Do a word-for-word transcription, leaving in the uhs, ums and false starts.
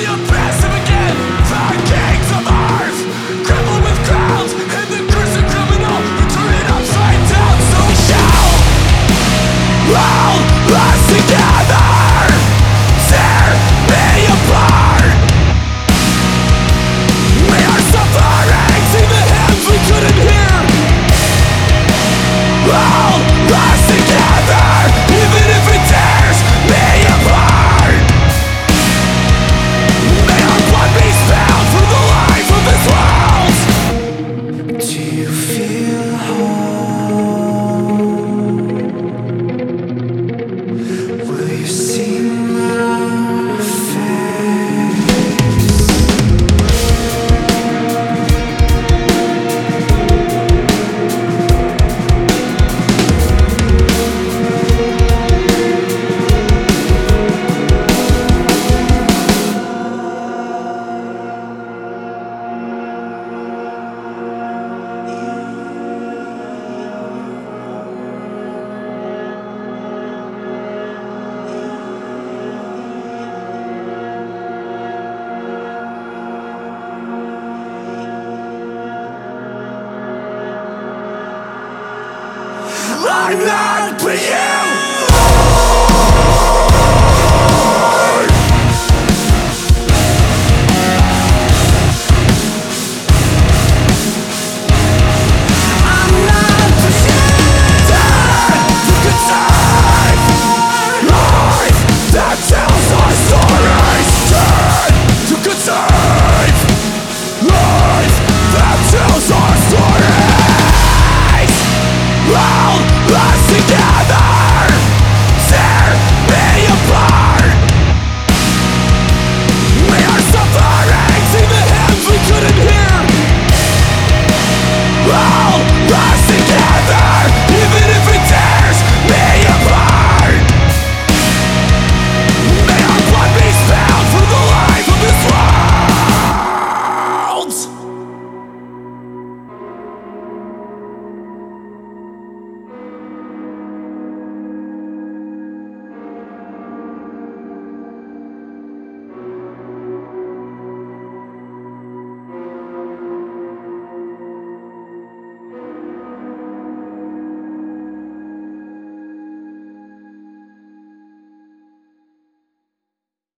the oppressive again. The kings of earth grapple with crowds and the cursed criminal who turn it upside down. So we shall all rise together, tear me apart. We are suffering, see the hands we couldn't hear. All rise together, even if it tears me apart. May our blood be spilled for the life of this world. Do you feel home? Will you see my face? I'm not being